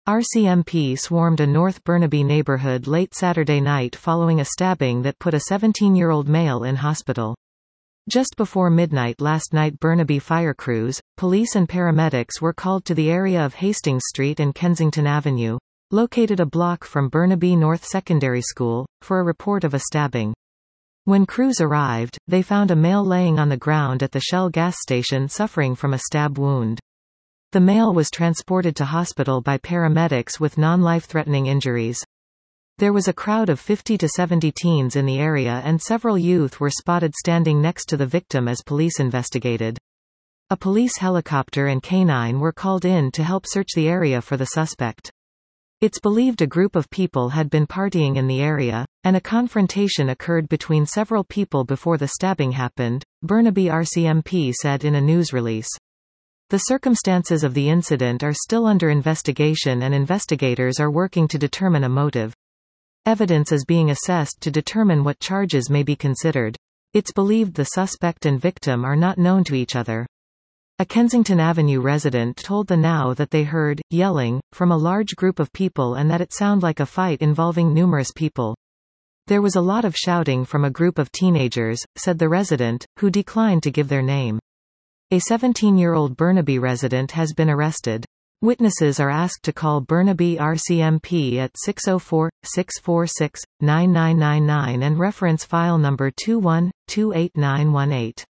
RCMP swarmed a North Burnaby neighborhood late Saturday night following a stabbing that put a 17-year-old male in hospital. Just before midnight last night, Burnaby fire crews, police and paramedics were called to the area of Hastings Street and Kensington Avenue, located a block from Burnaby North Secondary School, for a report of a stabbing. When crews arrived, they found a male laying on the ground at the Shell gas station suffering from a stab wound. The male was transported to hospital by paramedics with non-life-threatening injuries. There was a crowd of 50 to 70 teens in the area and several youth were spotted standing next to the victim as police investigated. A police helicopter and canine were called in to help search the area for the suspect. It's believed a group of people had been partying in the area, and a confrontation occurred between several people before the stabbing happened, Burnaby RCMP said in a news release. The circumstances of the incident are still under investigation and investigators are working to determine a motive. Evidence is being assessed to determine what charges may be considered. It's believed the suspect and victim are not known to each other. A Kensington Avenue resident told the Now that they heard yelling from a large group of people and that it sounded like a fight involving numerous people. There was a lot of shouting from a group of teenagers, said the resident, who declined to give their name. A 17-year-old Burnaby resident has been arrested. Witnesses are asked to call Burnaby RCMP at 604-646-9999 and reference file number 21-28918.